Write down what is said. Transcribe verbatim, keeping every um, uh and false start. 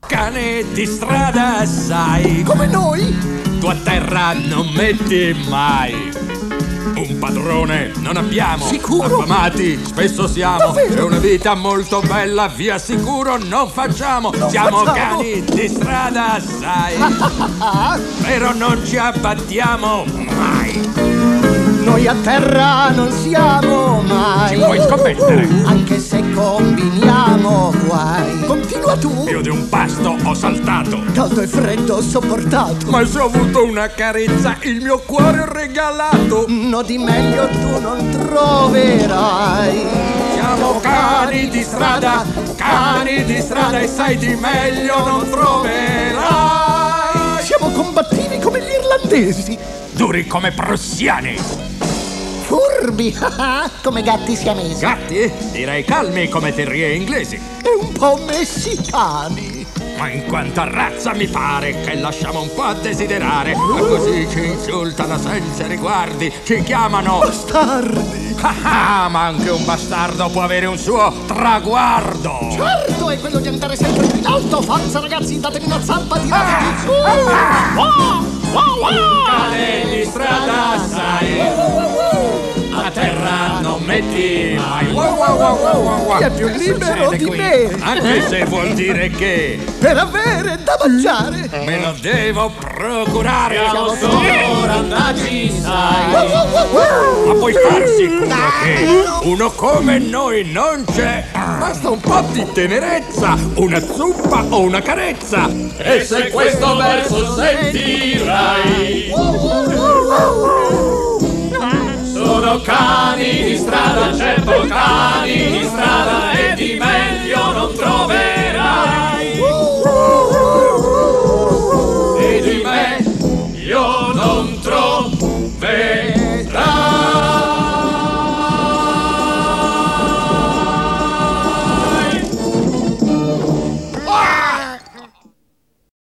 Cane di strada, sai, Come noi? tu a terra non metti mai. Un padrone non abbiamo. Sicuro? Affamati spesso siamo. Davvero? È una vita molto bella, via sicuro non facciamo. Non Siamo facciamo? cani di strada, sai. Però non ci abbattiamo mai. Noi a terra non siamo mai. Ci puoi scommettere? Anche se combiniamo guai. Continua tu. Più di un pasto ho saltato. Caldo e freddo ho sopportato. Ma se ho avuto una carezza, il mio cuore ho regalato. No, di meglio tu non troverai. Siamo cani di strada, cani di strada e sai di meglio non troverai. Siamo combattivi come gli irlandesi. Duri come prussiani. Furbi, come gatti siamesi. Gatti? Direi calmi come terrier inglesi. E un po' messicani. Ma in quanto a razza mi pare che lasciamo un po' a desiderare. Ma così ci insultano senza riguardi, ci chiamano Bastardi. ah ah, ma anche un bastardo può avere un suo traguardo. Certo, è quello di andare sempre più in alto. Forza ragazzi, datevi una zampa, tiratevi su. Cane di strada, sai, a terra non metti mai. Wow, wow, wow, wow, wow, wow. Chi è più libero Succede di qui? me? Anche se vuol dire che Per avere da mangiare. me lo devo procurare. Siamo solo randaci, sai. Ma puoi far sicuro che uno come noi non c'è. Basta un po' di tenerezza, una zuppa o una carezza. E se questo verso sentirai, sono cani di strada, certo cani di strada, e di meglio non troverai.